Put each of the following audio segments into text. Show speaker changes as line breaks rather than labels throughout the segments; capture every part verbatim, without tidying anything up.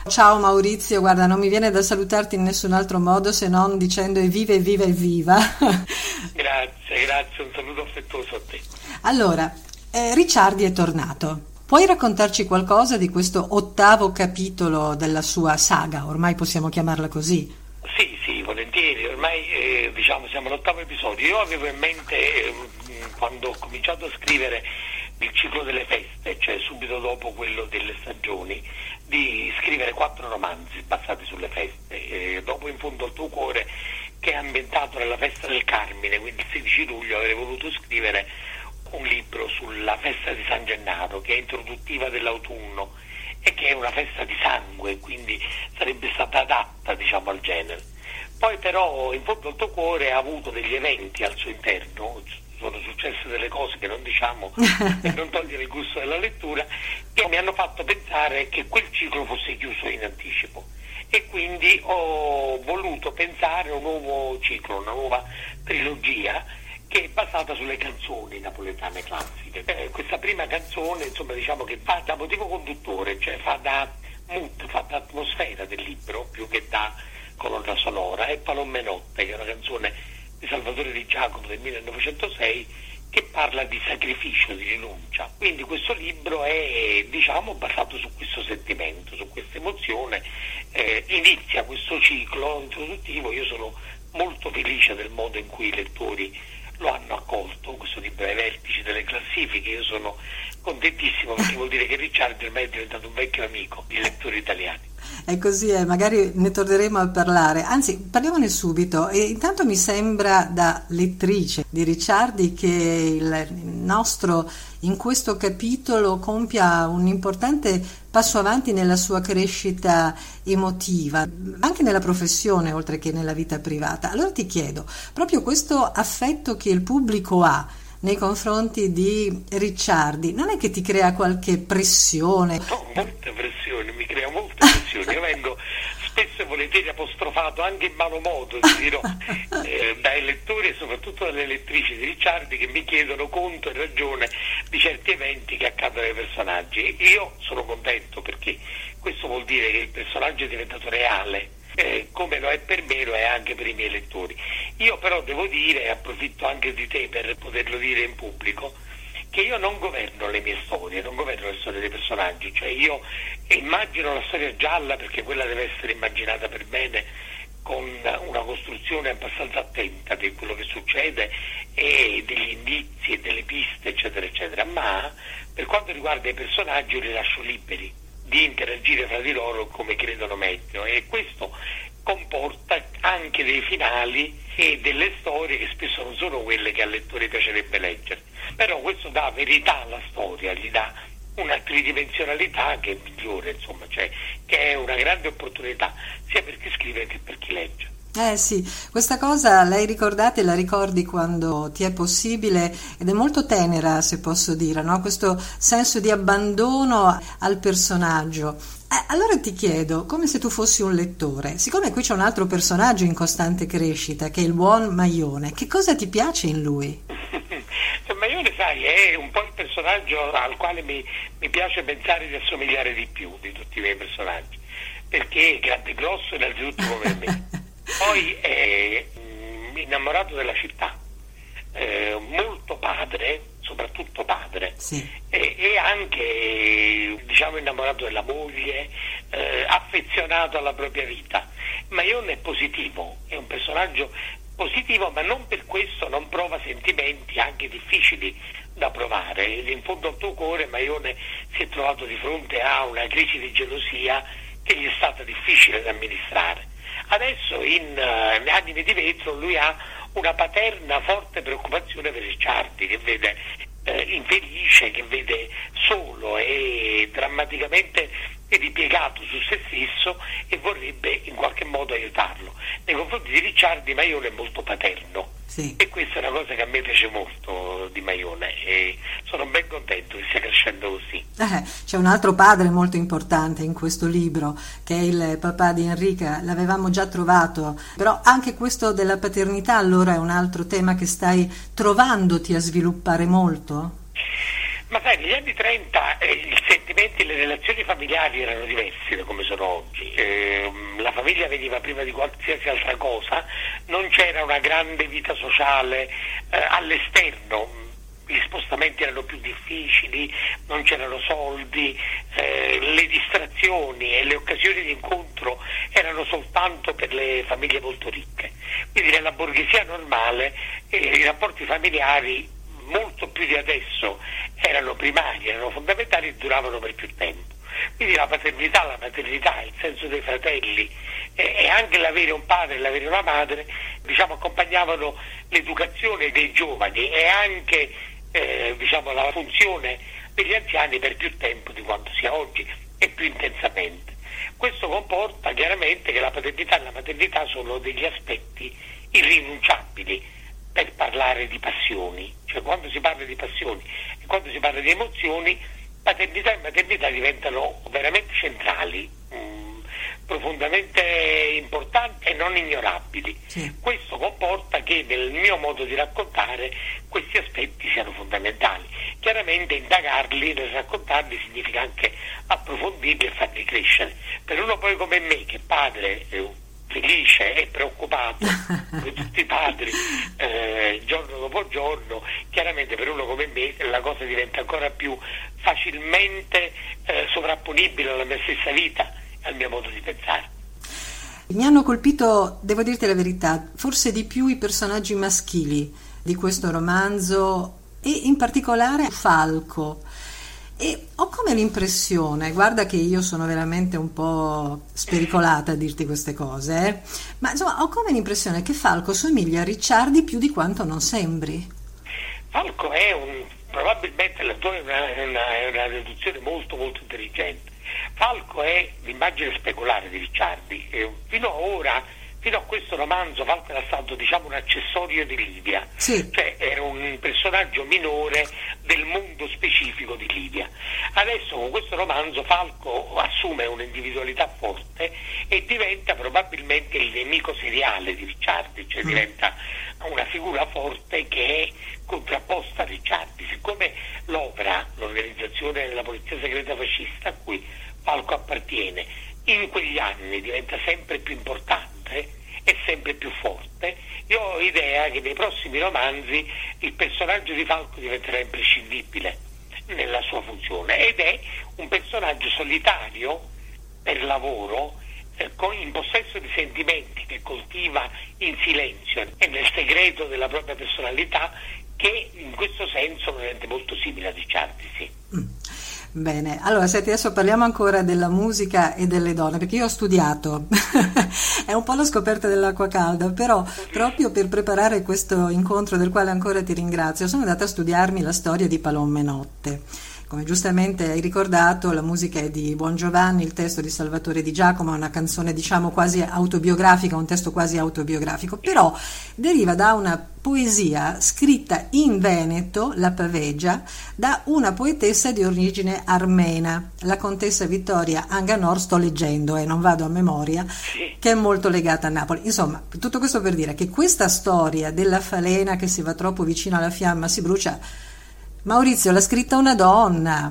Ciao Maurizio, guarda, non mi viene da salutarti in nessun altro modo se non dicendo evviva, evviva, evviva.
Grazie, grazie, un saluto affettuoso a te.
Allora, eh, Ricciardi è tornato. Puoi raccontarci qualcosa di questo ottavo capitolo della sua saga? Ormai possiamo chiamarla così.
Sì, sì, volentieri. Ormai eh, diciamo siamo all'ottavo episodio. Io avevo in mente, eh, quando ho cominciato a scrivere il ciclo delle feste, cioè subito dopo quello delle stagioni, di scrivere quattro romanzi basati sulle feste. Eh, dopo In fondo al tuo cuore, che è ambientato nella festa del Carmine, quindi il sedici luglio, avrei voluto scrivere un libro sulla festa di San Gennaro, che è introduttiva dell'autunno e che è una festa di sangue, quindi sarebbe stata adatta, diciamo, al genere. Poi però In fondo al tuo cuore ha avuto degli eventi al suo interno, sono successe delle cose che non diciamo per non togliere il gusto della lettura, che mi hanno fatto pensare che quel ciclo fosse chiuso in anticipo, e quindi ho voluto pensare a un nuovo ciclo, una nuova trilogia che è basata sulle canzoni napoletane classiche. Eh, questa prima canzone, insomma, diciamo che fa da motivo conduttore, cioè fa da mood, fa da atmosfera del libro più che da colonna sonora, è Palomme Notte, che è una canzone di Salvatore Di Giacomo del millenovecentosei, che parla di sacrificio, di rinuncia. Quindi questo libro è, diciamo, basato su questo sentimento, su questa emozione. Eh, inizia questo ciclo introduttivo. Io sono molto felice del modo in cui i lettori lo hanno accolto, questo libro ai vertici delle classifiche. Io sono contentissimo, perché vuol dire che Ricciardi ormai è diventato un vecchio amico dei lettori italiani.
È così, eh, magari ne torneremo a parlare, anzi parliamone subito. E intanto mi sembra, da lettrice di Ricciardi, che il nostro in questo capitolo compia un importante passo avanti nella sua crescita emotiva, anche nella professione oltre che nella vita privata. Allora ti chiedo, proprio questo affetto che il pubblico ha nei confronti di Ricciardi, non è che ti crea qualche pressione?
No, molte pressioni, mi crea molte pressioni. Io vengo spesso e volentieri apostrofato anche in malo modo, ti dirò, eh, dai lettori e soprattutto dalle lettrici di Ricciardi, che mi chiedono conto e ragione di certi eventi che accadono ai personaggi. Io sono contento, perché questo vuol dire che il personaggio è diventato reale, eh, come lo è per me, lo è anche per i miei lettori. Io però devo dire, e approfitto anche di te per poterlo dire in pubblico, che io non governo le mie storie, non governo le storie dei personaggi, cioè io immagino la storia gialla, perché quella deve essere immaginata per bene, con una costruzione abbastanza attenta di quello che succede e degli indizi e delle piste, eccetera eccetera, ma per quanto riguarda i personaggi io li lascio liberi di interagire fra di loro come credono meglio, e questo comporta anche dei finali e delle storie che spesso non sono quelle che al lettore piacerebbe leggere, però questo dà verità alla storia, gli dà una tridimensionalità che è migliore, insomma, cioè che è una grande opportunità sia per chi scrive che per chi legge.
Eh sì, questa cosa l'hai ricordata e la ricordi quando ti è possibile, ed è molto tenera, se posso dire, no? Questo senso di abbandono al personaggio. Eh, allora ti chiedo, come se tu fossi un lettore, siccome qui c'è un altro personaggio in costante crescita, che è il buon Maione, che cosa ti piace in lui?
Maione, sai, è un po' il personaggio al quale mi, mi piace pensare di assomigliare di più di tutti i miei personaggi, perché è grande e grosso innanzitutto come me. Poi è mh, innamorato della città, eh, molto padre, soprattutto padre,
sì.
e, e anche, diciamo, innamorato della moglie, eh, affezionato alla propria vita. Maione è positivo, è un personaggio positivo, ma non per questo non prova sentimenti anche difficili da provare. In fondo al tuo cuore Maione si è trovato di fronte a una crisi di gelosia che gli è stata difficile da amministrare. Adesso in uh, Anime di vetro lui ha una paterna forte preoccupazione per Ricciardi, che vede eh, infelice, che vede solo e drammaticamente ripiegato su se stesso, e vorrebbe in qualche modo aiutarlo. Nei confronti di Ricciardi Maione è molto paterno, sì. E questa è una cosa che a me piace molto di Maione, e sono ben contento che stia crescendo così.
Eh, c'è un altro padre molto importante in questo libro, che è il papà di Enrica, l'avevamo già trovato, però anche questo della paternità allora è un altro tema che stai trovandoti a sviluppare molto?
Ma sai, negli anni trenta eh, i sentimenti e le relazioni familiari erano diversi da come sono oggi. Eh, la famiglia veniva prima di qualsiasi altra cosa, non c'era una grande vita sociale eh, all'esterno. Gli spostamenti erano più difficili, non c'erano soldi, eh, le distrazioni e le occasioni di incontro erano soltanto per le famiglie molto ricche. Quindi nella borghesia normale eh, i rapporti familiari molto più di adesso erano primari, erano fondamentali e duravano per più tempo. Quindi la paternità, la maternità, il senso dei fratelli eh, e anche l'avere un padre e l'avere una madre, diciamo, accompagnavano l'educazione dei giovani e anche Eh, diciamo la funzione degli anziani per più tempo di quanto sia oggi e più intensamente. Questo comporta chiaramente che la paternità e la maternità sono degli aspetti irrinunciabili per parlare di passioni, cioè quando si parla di passioni e quando si parla di emozioni, paternità e maternità diventano veramente centrali, mh, profondamente importanti e non ignorabili. Sì. Questo comporta che nel mio modo di raccontare questi aspetti siano fondamentali. Chiaramente indagarli, nel raccontarli significa anche approfondirli e farli crescere. Per uno poi come me, che padre eh, felice e preoccupato, come tutti i padri, eh, giorno dopo giorno, chiaramente per uno come me la cosa diventa ancora più facilmente eh, sovrapponibile alla mia stessa vita, al mio modo di pensare.
Mi hanno colpito, devo dirti la verità, forse di più i personaggi maschili di questo romanzo e in particolare Falco. E ho come l'impressione, guarda che io sono veramente un po' spericolata a dirti queste cose, eh? Ma insomma ho come l'impressione che Falco somiglia a Ricciardi più di quanto non sembri.
Falco è un, probabilmente l'attore è una, è una, è una riduzione molto molto intelligente. Falco è l'immagine speculare di Ricciardi, e fino a ora, fino a questo romanzo, Falco era stato, diciamo, un accessorio di Livia, sì. Cioè era un personaggio minore del mondo specifico di Livia. Adesso con questo romanzo Falco assume un'individualità forte e diventa probabilmente il nemico seriale di Ricciardi, cioè mm. diventa una figura forte che è contrapposta a Ricciardi. Siccome l'opera, l'organizzazione della polizia segreta fascista a cui Falco appartiene, in quegli anni diventa sempre più importante e sempre più forte, io ho idea che nei prossimi romanzi il personaggio di Falco diventerà imprescindibile nella sua funzione ed è un personaggio solitario per lavoro, eh, con, in possesso di sentimenti che coltiva in silenzio e nel segreto della propria personalità, che in questo senso lo rende molto simile a Ricciardi, sì.
Mm. Bene, allora senti, adesso parliamo ancora della musica e delle donne, perché io ho studiato, è un po' la scoperta dell'acqua calda, però proprio per preparare questo incontro del quale ancora ti ringrazio, sono andata a studiarmi la storia di Palombe Notte. Come giustamente hai ricordato, la musica è di Buongiovanni, il testo di Salvatore Di Giacomo, è una canzone diciamo quasi autobiografica, un testo quasi autobiografico, però deriva da una poesia scritta in Veneto, la Pavegia, da una poetessa di origine armena, la contessa Vittoria Anganor, sto leggendo e eh, non vado a memoria, che è molto legata a Napoli. Insomma, tutto questo per dire che questa storia della falena che si va troppo vicino alla fiamma si brucia, Maurizio, l'ha scritta una donna.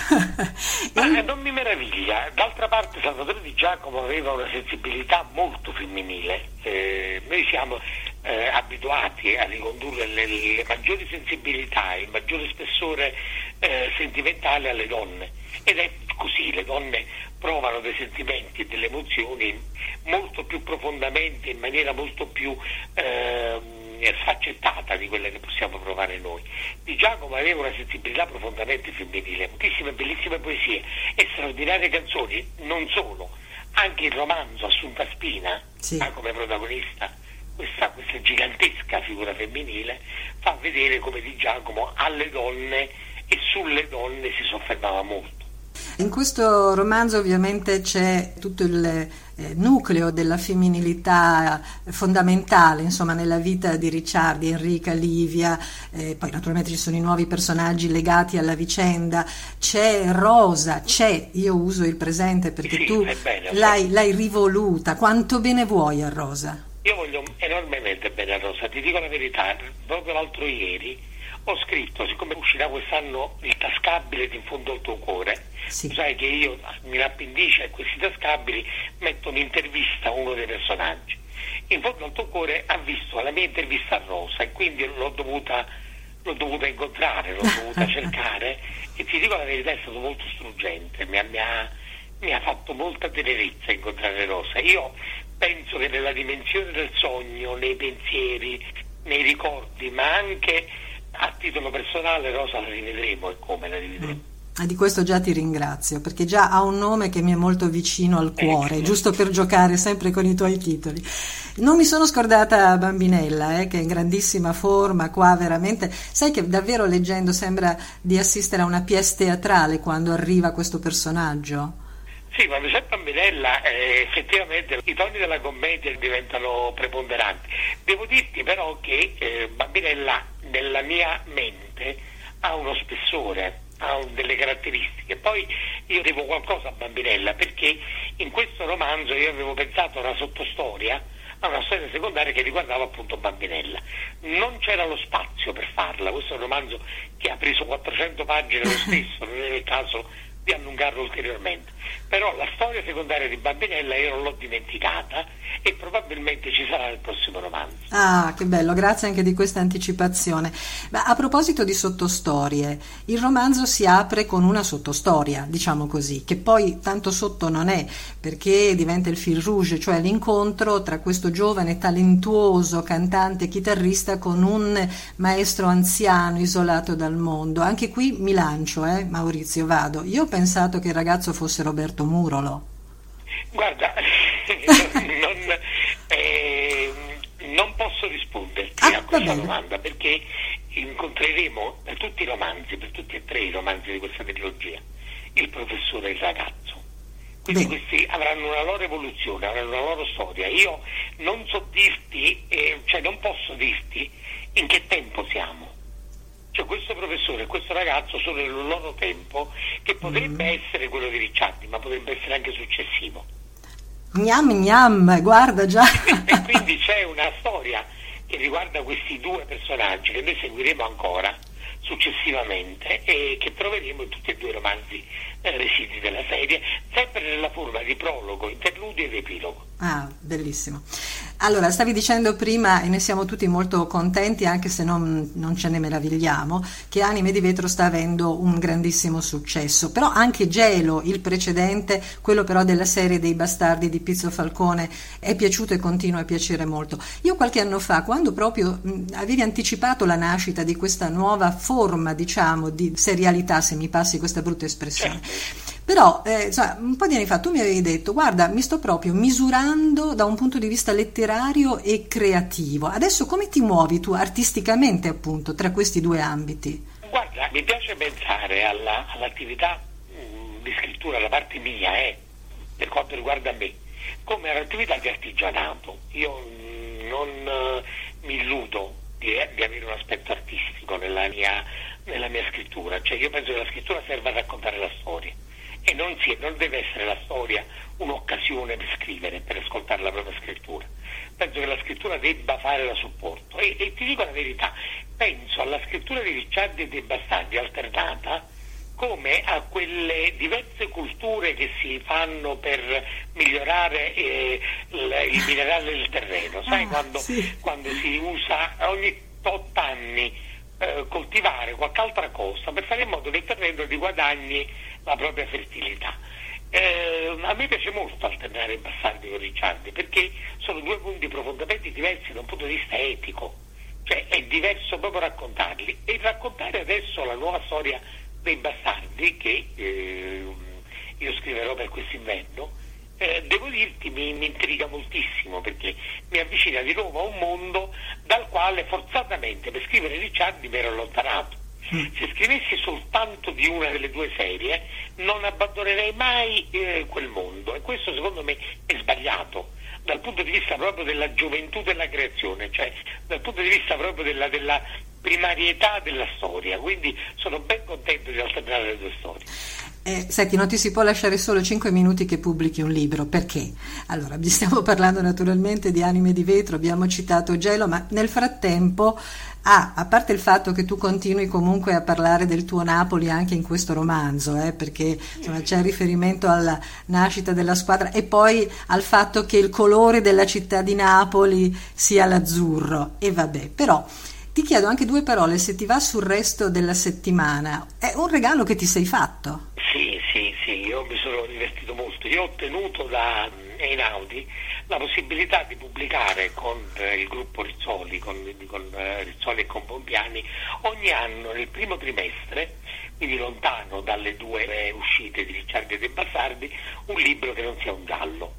Ma non mi meraviglia. D'altra parte Salvatore Di Giacomo aveva una sensibilità molto femminile. Eh, noi siamo eh, abituati a ricondurre le, le maggiori sensibilità, il maggiore spessore eh, sentimentale alle donne. Ed è così, le donne provano dei sentimenti e delle emozioni molto più profondamente, in maniera molto più eh, sfaccettata di quella che possiamo provare noi. Di Giacomo aveva una sensibilità profondamente femminile, moltissime bellissime poesie e straordinarie canzoni, non solo, anche il romanzo Assunta Spina, sì, ha come protagonista questa, questa gigantesca figura femminile, fa vedere come Di Giacomo alle donne e sulle donne si soffermava molto.
In questo romanzo ovviamente c'è tutto il eh, nucleo della femminilità fondamentale, insomma, nella vita di Ricciardi, Enrica, Livia, eh, poi naturalmente ci sono i nuovi personaggi legati alla vicenda, c'è Rosa, c'è, io uso il presente perché sì, tu bene, l'hai, l'hai rivoluta, quanto bene vuoi a Rosa?
Io voglio enormemente bene a Rosa, ti dico la verità, proprio l'altro ieri ho scritto, siccome uscirà quest'anno il tascabile di In fondo al tuo cuore,
sì.
sai che io mi appendice a questi tascabili metto un'intervista a uno dei personaggi. In fondo al tuo cuore ha visto la mia intervista a Rosa e quindi l'ho dovuta, l'ho dovuta incontrare, l'ho dovuta cercare e ti dico la verità, è stato molto struggente, mi ha, mi ha, mi ha fatto molta tenerezza incontrare Rosa. Io penso che nella dimensione del sogno, nei pensieri, nei ricordi, ma anche a titolo personale Rosa la rivedremo e come la rivedremo. Mm.
E di questo già ti ringrazio, perché già ha un nome che mi è molto vicino al cuore, ecco. Giusto per giocare sempre con i tuoi titoli. Non mi sono scordata Bambinella, eh, che è in grandissima forma qua, veramente. Sai che davvero leggendo sembra di assistere a una pièce teatrale quando arriva questo personaggio?
Sì, quando c'è Bambinella eh, effettivamente i toni della commedia diventano preponderanti. Devo dirti però che eh, Bambinella nella mia mente ha uno spessore, ha delle caratteristiche. Poi io devo qualcosa a Bambinella, perché in questo romanzo io avevo pensato a una sottostoria, a una storia secondaria che riguardava appunto Bambinella. Non c'era lo spazio per farla, questo è un romanzo che ha preso quattrocento pagine lo stesso, non era il caso di allungarlo ulteriormente. Però la storia secondaria di Bambinella io non l'ho dimenticata e probabilmente ci sarà nel prossimo romanzo.
Ah, che bello, grazie anche di questa anticipazione. Ma a proposito di sottostorie, il romanzo si apre con una sottostoria, diciamo così, che poi tanto sotto non è, perché diventa il fil rouge, cioè l'incontro tra questo giovane talentuoso cantante chitarrista con un maestro anziano isolato dal mondo. Anche qui mi lancio, eh, Maurizio, vado. Io ho pensato che il ragazzo fosse Roberto Murolo.
Guarda, non, eh, non posso risponderti ah, a questa domanda, perché incontreremo per tutti i romanzi, per tutti e tre i romanzi di questa trilogia, il professore e il ragazzo. Quindi Beh. questi avranno una loro evoluzione, avranno una loro storia. Io non so dirti, eh, cioè non posso dirti in che tempo siamo. Cioè questo professore e questo ragazzo sono nel loro tempo, che potrebbe mm. essere quello di Ricciardi, ma potrebbe essere anche successivo.
Gnam gnam, guarda già.
E quindi c'è una storia che riguarda questi due personaggi che noi seguiremo ancora successivamente e che troveremo in tutti e due i romanzi eh, residui della serie, sempre nella forma di prologo, interludio ed epilogo.
Ah, bellissimo. Allora, stavi dicendo prima, e ne siamo tutti molto contenti, anche se non, non ce ne meravigliamo, che Anime di Vetro sta avendo un grandissimo successo. Però anche Gelo, il precedente, quello però della serie dei Bastardi di Pizzo Falcone, è piaciuto e continua a piacere molto. Io qualche anno fa, quando proprio mh, avevi anticipato la nascita di questa nuova forma, diciamo, di serialità, se mi passi questa brutta espressione, però eh, insomma, un po' di anni fa tu mi avevi detto: guarda, mi sto proprio misurando da un punto di vista letterario e creativo. Adesso come ti muovi tu artisticamente, appunto, tra questi due ambiti?
Guarda, mi piace pensare alla, all'attività mh, di scrittura da parte mia, eh, per quanto riguarda me, come all'attività di artigianato. Io mh, non uh, mi illudo di, di avere un aspetto artistico nella mia, nella mia scrittura. Cioè io penso che la scrittura serva a raccontare la storia. E non, si, non deve essere la storia un'occasione per scrivere, per ascoltare la propria scrittura. Penso che la scrittura debba fare da supporto e, e ti dico la verità, penso alla scrittura di Ricciardi e dei Bastardi alternata come a quelle diverse culture che si fanno per migliorare eh, il, il minerale del terreno. Sai, ah, quando, sì. quando si usa ogni otto anni eh, coltivare qualche altra cosa per fare in modo che il terreno riguadagni la propria fertilità. Eh, a me piace molto alternare i Bastardi con Ricciardi, perché sono due punti profondamente diversi da un punto di vista etico, cioè è diverso proprio raccontarli, e raccontare adesso la nuova storia dei Bastardi che eh, io scriverò per quest'inverno, eh, devo dirti mi, mi intriga moltissimo, perché mi avvicina di nuovo a un mondo dal quale forzatamente per scrivere Ricciardi mi ero allontanato. Se scrivessi soltanto di una delle due serie non abbandonerei mai eh, quel mondo, e questo secondo me è sbagliato dal punto di vista proprio della gioventù della creazione, cioè dal punto di vista proprio della, della primarietà della storia. Quindi sono ben contento di alternare le due storie.
Eh, senti, non ti si può lasciare solo cinque minuti che pubblichi un libro, perché? Allora, vi stiamo parlando naturalmente di Anime di vetro, abbiamo citato Gelo, ma nel frattempo, ah, a parte il fatto che tu continui comunque a parlare del tuo Napoli anche in questo romanzo, eh, perché insomma, c'è riferimento alla nascita della squadra e poi al fatto che il colore della città di Napoli sia l'azzurro, e vabbè, però ti chiedo anche due parole, se ti va sul resto della settimana, è un regalo che ti sei fatto?
Sì, sì, sì, io mi sono divertito molto. Io ho ottenuto da Einaudi la possibilità di pubblicare con eh, il gruppo Rizzoli, con, con eh, Rizzoli e con Bompiani, ogni anno nel primo trimestre, quindi lontano dalle due eh, uscite di Ricciardi e De Bastardi, un libro che non sia un giallo.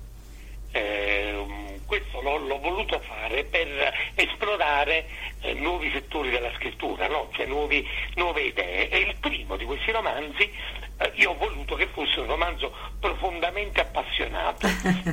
Eh, questo l'ho, l'ho voluto fare per esplorare eh, nuovi settori della scrittura, no? Cioè nuovi, nuove idee, e il primo di questi romanzi eh, io ho voluto che fosse un romanzo profondamente appassionato,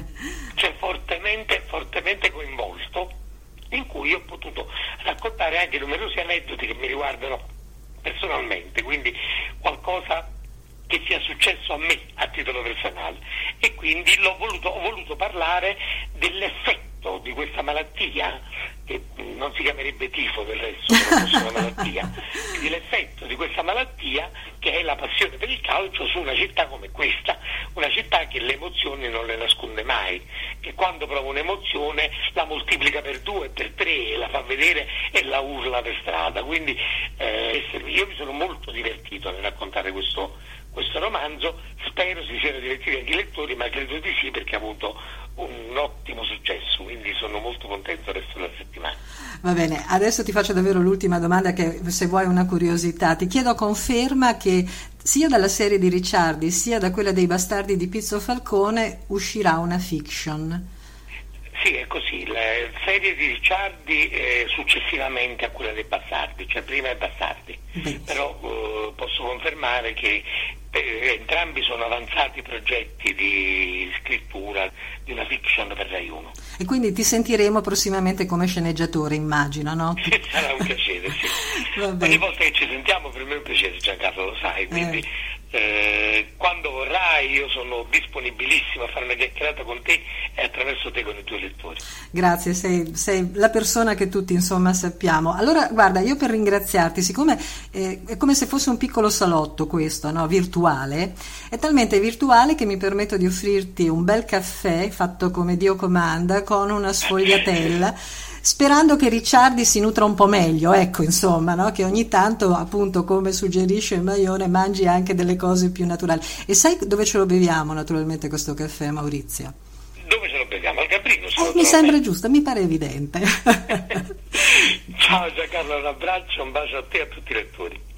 cioè fortemente, fortemente coinvolto, in cui ho potuto raccontare anche numerosi aneddoti che mi riguardano personalmente, quindi qualcosa che sia successo a me a titolo personale, e quindi l'ho voluto, ho voluto parlare dell'effetto di questa malattia, che non si chiamerebbe tifo del resto, se non fosse una malattia, quindi l'effetto di questa malattia che è la passione per il calcio su una città come questa, una città che le emozioni non le nasconde mai, che quando prova un'emozione la moltiplica per due, per tre, e la fa vedere e la urla per strada. Quindi eh, io mi sono molto divertito nel raccontare questo questo romanzo, spero si siano divertiti anche i lettori, ma credo di sì, perché ha avuto un ottimo successo, quindi sono molto contento il resto della settimana.
Va bene, adesso ti faccio davvero l'ultima domanda, che se vuoi una curiosità, ti chiedo conferma che sia dalla serie di Ricciardi sia da quella dei Bastardi di Pizzo Falcone uscirà una fiction.
Sì, è così, la serie di Ricciardi eh, successivamente a quella dei Bastardi, cioè prima i Bastardi, Beh. però eh, posso confermare che eh, entrambi sono avanzati progetti di scrittura di una fiction per Rai uno.
E quindi ti sentiremo prossimamente come sceneggiatore, immagino, no?
Sarà un piacere, sì. Ogni volta che ci sentiamo per me è un piacere, Giancarlo, lo sai, quindi eh. Eh, quando vorrai io sono disponibilissimo a fare una chiacchierata con te e attraverso te con i tuoi lettori.
Grazie, sei, sei la persona che tutti insomma sappiamo. Allora guarda, io per ringraziarti, siccome eh, è come se fosse un piccolo salotto questo, no? Virtuale, è talmente virtuale che mi permetto di offrirti un bel caffè fatto come Dio comanda con una sfogliatella, sperando che Ricciardi si nutra un po' meglio, ecco, insomma, no? Che ogni tanto, appunto, come suggerisce il Maione, mangi anche delle cose più naturali. E sai dove ce lo beviamo naturalmente questo caffè, Maurizio?
Dove ce lo beviamo? Al Caprino?
Eh, mi sembra me. giusto, mi pare evidente.
Ciao Giancarlo, un abbraccio, un bacio a te e a tutti i lettori.